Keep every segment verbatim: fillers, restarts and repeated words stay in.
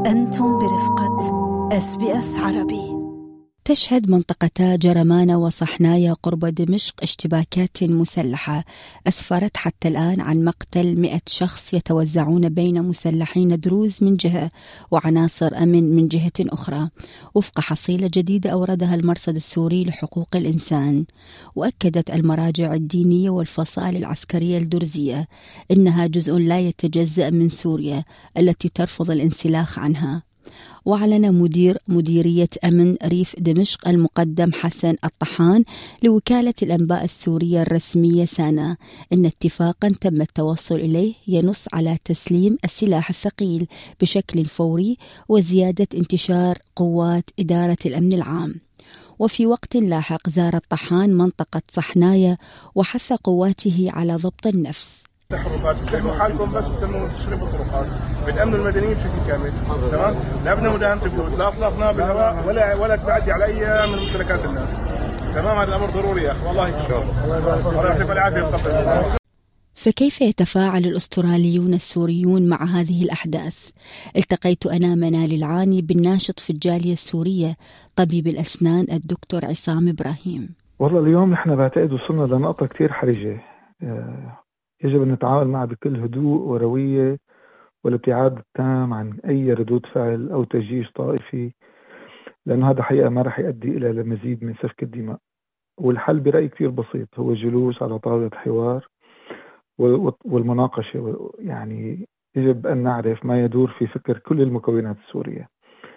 أنتم برفقة إس بي إس عربي. تشهد منطقتا جرمانة وصحنايا قرب دمشق اشتباكات مسلحة أسفرت حتى الآن عن مقتل مئة شخص يتوزعون بين مسلحين دروز من جهة وعناصر أمن من جهة أخرى، وفق حصيلة جديدة أوردها المرصد السوري لحقوق الإنسان. وأكدت المراجع الدينية والفصائل العسكرية الدرزية إنها جزء لا يتجزأ من سوريا التي ترفض الانسلاخ عنها. وأعلن مدير مديرية أمن ريف دمشق المقدم حسن الطحان لوكالة الأنباء السورية الرسمية سانا إن اتفاقا تم التوصل إليه ينص على تسليم السلاح الثقيل بشكل فوري وزيادة انتشار قوات إدارة الأمن العام. وفي وقت لاحق زار الطحان منطقة صحنايا وحث قواته على ضبط النفس. تحركات بتحموا حالكم بس بتمنوا تشربوا الطرقات، بتأمنوا المدنيين بشكل كامل، تمام؟ لا ابنا مداهمة بيوت، لا اطلاق نار بالهواء ولا ولا تعدي على اي من ممتلكات الناس، تمام؟ هذا الامر ضروري يا اخي، والله ان شاء الله. الله يعطيكم العافية ويقبل. فكيف يتفاعل الأستراليون السوريون مع هذه الأحداث؟ التقيت أنا منال العاني بالناشط في الجالية السورية طبيب الأسنان الدكتور عصام إبراهيم. والله اليوم نحن بعتقد وصلنا لنقطة كتير حرجة، يجب أن نتعامل معها بكل هدوء وروية والابتعاد التام عن أي ردود فعل أو تجيش طائفي، لأن هذا حقيقة ما رح يؤدي إلى لمزيد من سفك الدماء. والحل برأيي كتير بسيط، هو الجلوس على طاولة حوار والمناقشة. يعني يجب أن نعرف ما يدور في فكر كل المكونات السورية.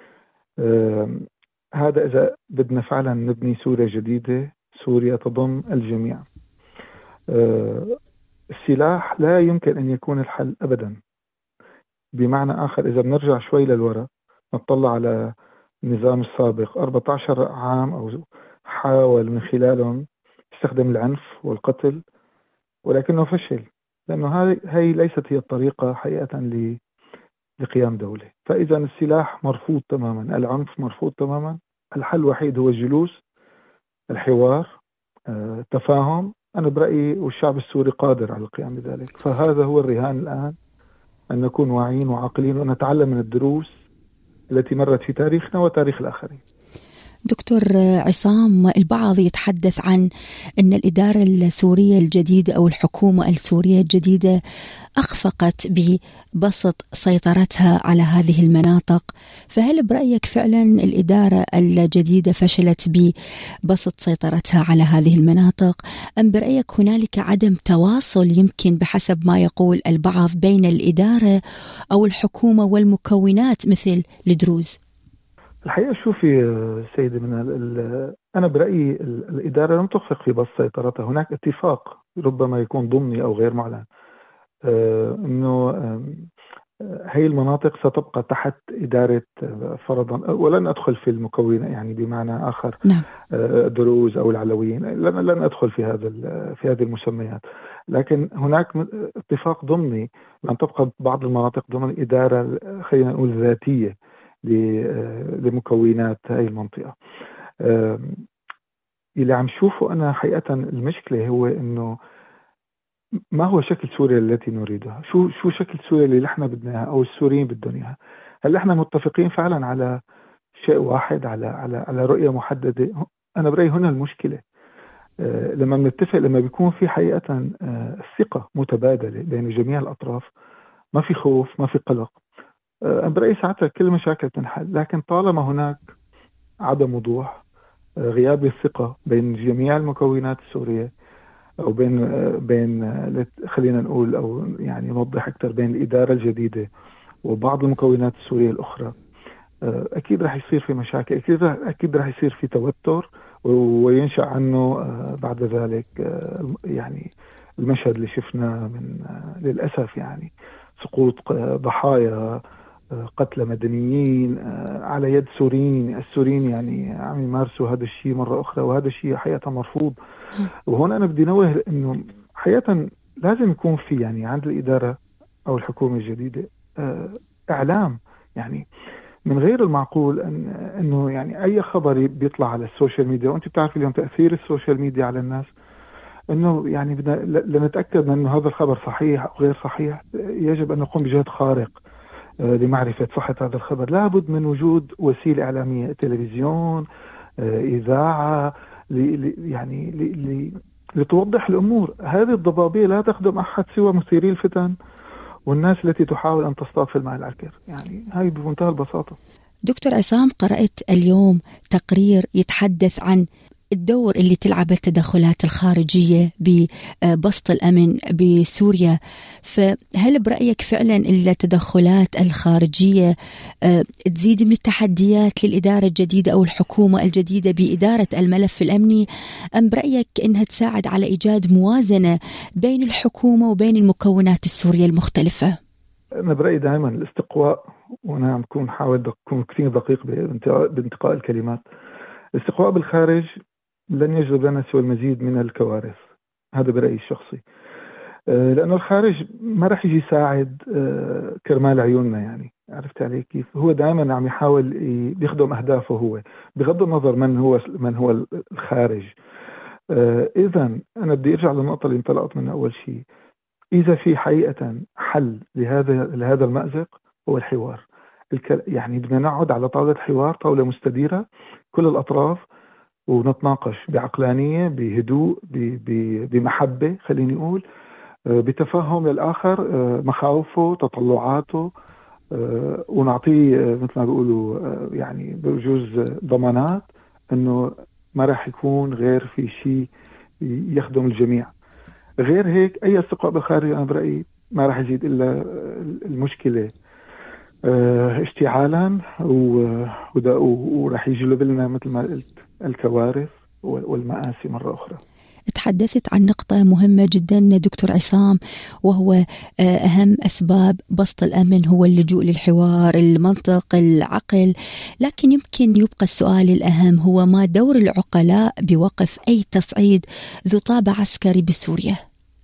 هذا إذا بدنا فعلا نبني سوريا جديدة، سوريا تضم الجميع. السلاح لا يمكن أن يكون الحل أبدا. بمعنى آخر، إذا بنرجع شوي للوراء نطلع على النظام السابق أربعة عشر عام أو حاول من خلالهم يستخدم العنف والقتل، ولكنه فشل، لأنه هاي هاي ليست هي الطريقة حقيقة لقيام دولة. فإذا السلاح مرفوض تماما، العنف مرفوض تماما، الحل الوحيد هو الجلوس، الحوار، التفاهم. أنا برأيي والشعب السوري قادر على القيام بذلك. فهذا هو الرهان الآن، أن نكون واعيين وعاقلين ونتعلم من الدروس التي مرت في تاريخنا وتاريخ الآخرين. دكتور عصام، البعض يتحدث عن أن الإدارة السورية الجديدة أو الحكومة السورية الجديدة أخفقت ببسط سيطرتها على هذه المناطق، فهل برأيك فعلا الإدارة الجديدة فشلت ببسط سيطرتها على هذه المناطق، أم برأيك هنالك عدم تواصل يمكن بحسب ما يقول البعض بين الإدارة أو الحكومة والمكونات مثل الدروز؟ الحقيقة شوفي سيدي، من أنا برأيي الإدارة لم تخفق في بسط سيطرتها. هناك اتفاق ربما يكون ضمني أو غير معلن أنه هي المناطق ستبقى تحت إدارة فرضا، ولن أدخل في المكونات يعني بمعنى آخر نعم. دروز أو العلويين، لن لن أدخل في هذا في هذه المسميات، لكن هناك اتفاق ضمني أن تبقى بعض المناطق ضمن إدارة خلينا نقول ذاتية لمكونات هاي المنطقة. اللي عم شوفه أنا حقيقة المشكلة هو إنه ما هو شكل سوريا التي نريدها، شو شو شكل سوريا اللي نحن بدناها أو السوريين بدهم إياها. هل إحنا متفقين فعلا على شيء واحد، على على على رؤية محددة؟ أنا برأيي هنا المشكلة. لما بنتفق، لما بيكون في حقيقة الثقة متبادلة بين جميع الأطراف، ما في خوف، ما في قلق، برأيي ساعتها كل المشاكل تنحل. لكن طالما هناك عدم وضوح، غياب الثقة بين جميع المكونات السورية، أو بين بين خلينا نقول أو يعني نوضح أكثر بين الإدارة الجديدة وبعض المكونات السورية الأخرى، أكيد راح يصير في مشاكل، أكيد أكيد راح يصير في توتر، وينشأ عنه بعد ذلك يعني المشهد اللي شفناه من للأسف يعني سقوط ضحايا، قتل مدنيين على يد سوريين. السوريين يعني عم يمارسوا هذا الشيء مرة أخرى، وهذا الشيء حقيقة مرفوض. وهنا أنا بدي نوه إنه حقيقة لازم يكون في يعني عند الإدارة أو الحكومة الجديدة إعلام. يعني من غير المعقول أن إنه يعني أي خبر بيطلع على السوشيال ميديا، وأنت بتعرف اليوم تأثير السوشيال ميديا على الناس، إنه يعني بدنا لنتأكد من إنه هذا الخبر صحيح أو غير صحيح، يجب أن نقوم بجهد خارق لمعرفة صحة هذا الخبر. لابد من وجود وسيلة إعلامية، تلفزيون، إذاعة، يعني لتوضح الأمور. هذه الضبابية لا تخدم أحد سوى مثيري الفتن والناس التي تحاول أن تصطاد في الماء العكر. يعني هاي بمنتهى البساطة. دكتور عصام، قرأت اليوم تقرير يتحدث عن الدور اللي تلعب التدخلات الخارجية ببسط الأمن بسوريا، فهل برأيك فعلا التدخلات الخارجية تزيد من التحديات للإدارة الجديدة أو الحكومة الجديدة بإدارة الملف الأمني، أم برأيك أنها تساعد على إيجاد موازنة بين الحكومة وبين المكونات السورية المختلفة؟ أنا برأيي دائما الاستقواء، وأنا عم بكون حاول أكون كثير دقيق بانتقاء الكلمات، الاستقواء بالخارج لن يجلب لنا سوى المزيد من الكوارث. هذا برأيي الشخصي، لأنه الخارج ما رح يجي يساعد كرمال عيوننا. يعني عرفت علي كيف؟ هو دائما عم يحاول يخدم أهدافه هو، بغض النظر من هو من هو الخارج. إذا أنا بدي أرجع للنقطة اللي انطلقت منها أول شيء. إذا في حقيقة حل لهذا لهذا المأزق هو الحوار. يعني بدنا نقعد على طاولة حوار، طاولة مستديرة كل الأطراف، ونتناقش بعقلانية، بهدوء، بمحبة، خليني أقول، بتفهم للآخر، مخاوفه، تطلعاته، ونعطيه مثل ما بيقولوا يعني بجوز ضمانات أنه ما راح يكون غير في شيء يخدم الجميع. غير هيك أي استقواء بالخارج أنا برأيي ما راح يزيد إلا المشكلة اشتعالا، وراح يجلب لنا مثل ما قلت الكوارث والمآسي مرة أخرى. تحدثت عن نقطة مهمة جدا دكتور عصام، وهو أهم أسباب بسط الأمن هو اللجوء للحوار، المنطق، العقل. لكن يمكن يبقى السؤال الأهم، هو ما دور العقلاء بوقف أي تصعيد ذو طابع عسكري بسوريا؟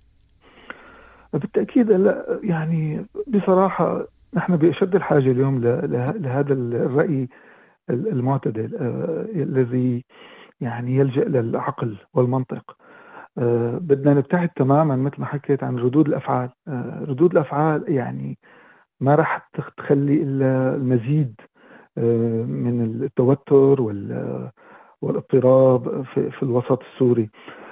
بالتأكيد لا، يعني بصراحة نحن بأشد الحاجة اليوم لهذا الرأي المعتدل الذي يعني يلجأ للعقل والمنطق. أه بدنا نبتعد تماما مثل ما حكيت عن ردود الأفعال. أه ردود الأفعال يعني ما راح تخلي إلا المزيد أه من التوتر والاضطراب في, في الوسط السوري.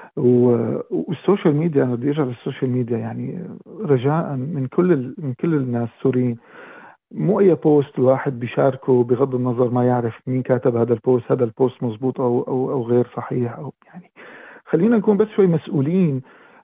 والسوشيال ميديا، أنا بدي أرجع للسوشيال ميديا، يعني رجاء من كل من كل الناس السوريين، مو أي بوست الواحد بيشاركه بغض النظر ما يعرف مين كاتب هذا البوست، هذا البوست مزبوط أو أو أو غير صحيح. أو يعني خلينا نكون بس شوي مسؤولين،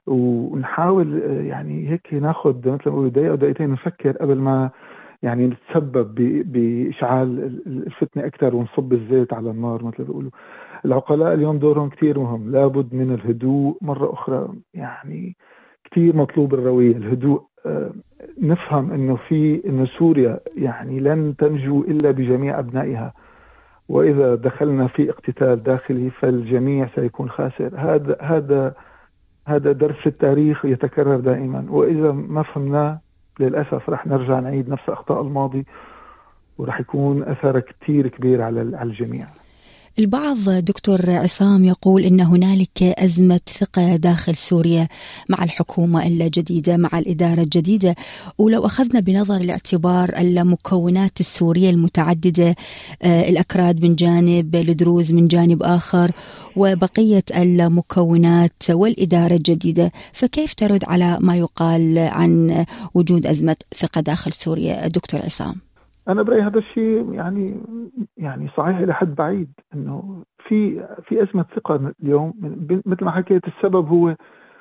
ونحاول يعني هيك ناخد مثل ما بيقولوا دقيقة أو دقيقتين نفكر قبل ما يعني نتسبب بإشعال الفتنة أكثر ونصب الزيت على النار مثل ما بيقولوا. العقلاء اليوم دورهم كتير مهم، لابد من الهدوء مرة أخرى. يعني كتير مطلوب الروية، الهدوء. آه نفهم إنه في إنه سوريا يعني لن تنجو إلا بجميع أبنائها، وإذا دخلنا في اقتتال داخلي فالجميع سيكون خاسر. هذا هذا هذا درس التاريخ يتكرر دائما، وإذا ما فهمناه للأسف رح نرجع نعيد نفس أخطاء الماضي، ورح يكون أثر كتير كبير على على الجميع. البعض دكتور عصام يقول إن هنالك أزمة ثقة داخل سوريا مع الحكومة الجديدة، مع الإدارة الجديدة. ولو أخذنا بنظر الاعتبار المكونات السورية المتعددة، الأكراد من جانب، الدروز من جانب آخر، وبقية المكونات والإدارة الجديدة، فكيف ترد على ما يقال عن وجود أزمة ثقة داخل سوريا دكتور عصام؟ أنا برأيي هذا الشيء يعني يعني صحيح إلى حد بعيد، إنه في في أزمة ثقة اليوم. مثل ما حكيت، السبب هو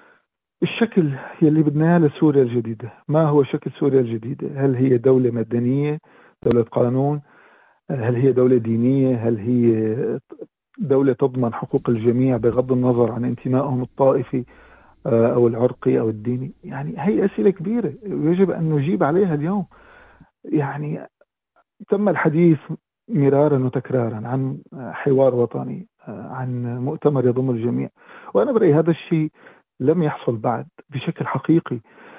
الشكل يلي بدنا إياه لسوريا الجديدة. ما هو شكل سوريا الجديدة؟ هل هي دولة مدنية، دولة قانون؟ هل هي دولة دينية؟ هل هي دولة تضمن حقوق الجميع بغض النظر عن انتمائهم الطائفي أو العرقي أو الديني؟ يعني هي أسئلة كبيرة يجب أن نجيب عليها اليوم. يعني تم الحديث مرارا وتكرارا عن حوار وطني، عن مؤتمر يضم الجميع، وأنا برأيي هذا الشيء لم يحصل بعد بشكل حقيقي،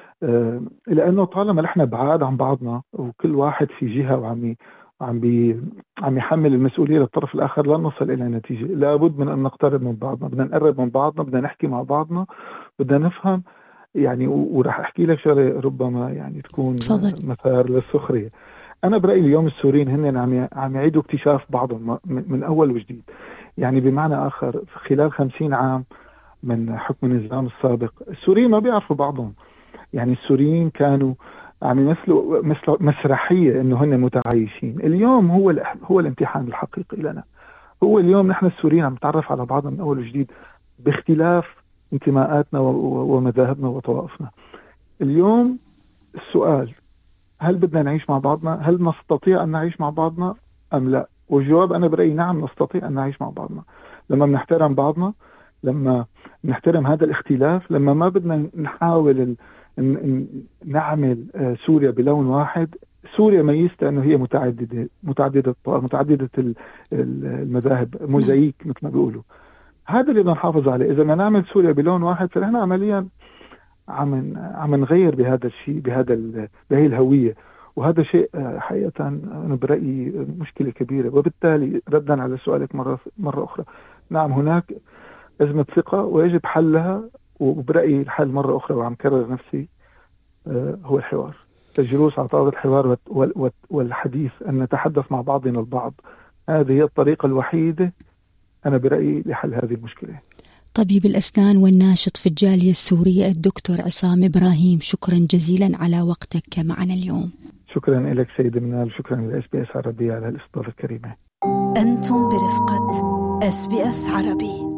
لأنه طالما نحن بعاد عن بعضنا وكل واحد في جهة وعم عم بي عم يحمل المسؤولية للطرف الآخر، لن نصل إلى نتيجة. لابد من أن نقترب من بعضنا، بدنا نقرب من بعضنا، بدنا نحكي مع بعضنا، بدنا نفهم. يعني وراح أحكي لك شغلة ربما يعني تكون فضل. مثار للسخرية. أنا برأيي اليوم السوريين هن عم عم يعيدوا اكتشاف بعضهم من أول وجديد. يعني بمعنى آخر خلال خمسين عام من حكم النظام السابق السوريين ما بيعرفوا بعضهم. يعني السوريين كانوا عم يمثلوا مثل مسرحية إنه هن متعايشين. اليوم هو هو الامتحان الحقيقي لنا. هو اليوم نحن السوريين عم نتعرف على بعضنا من أول وجديد باختلاف انتماءاتنا ومذاهبنا وطوائفنا. اليوم السؤال: هل بدنا نعيش مع بعضنا؟ هل نستطيع أن نعيش مع بعضنا أم لا؟ والجواب أنا برأيي نعم، نستطيع أن نعيش مع بعضنا لما بنحترم بعضنا، لما نحترم هذا الاختلاف، لما ما بدنا نحاول نعمل سوريا بلون واحد. سوريا ميزتها أنه هي متعددة متعددة متعددة المذاهب، موزايك مثل ما بيقولوا. هذا اللي بدنا نحافظ عليه. إذا ما نعمل سوريا بلون واحد فنحن عمليا عم عم نغير بهذا الشيء، بهذا بهي الهوية، وهذا شيء حقيقة أنا برأيي مشكلة كبيرة. وبالتالي ردا على سؤالك مرة مرة أخرى، نعم هناك أزمة ثقة ويجب حلها، وبرأيي الحل مرة أخرى وعم كرر نفسي هو الحوار، الجلوس على طاولة الحوار والحديث، أن نتحدث مع بعضنا البعض. هذه هي الطريقة الوحيدة أنا برأيي لحل هذه المشكلة. طبيب الأسنان والناشط في الجالية السورية الدكتور عصام إبراهيم، شكرا جزيلا على وقتك معنا اليوم. شكرا لك سيد منال، شكرا لإس بي إس عربية على الاستضافة الكريمة. أنتم برفقة إس بي إس عربي.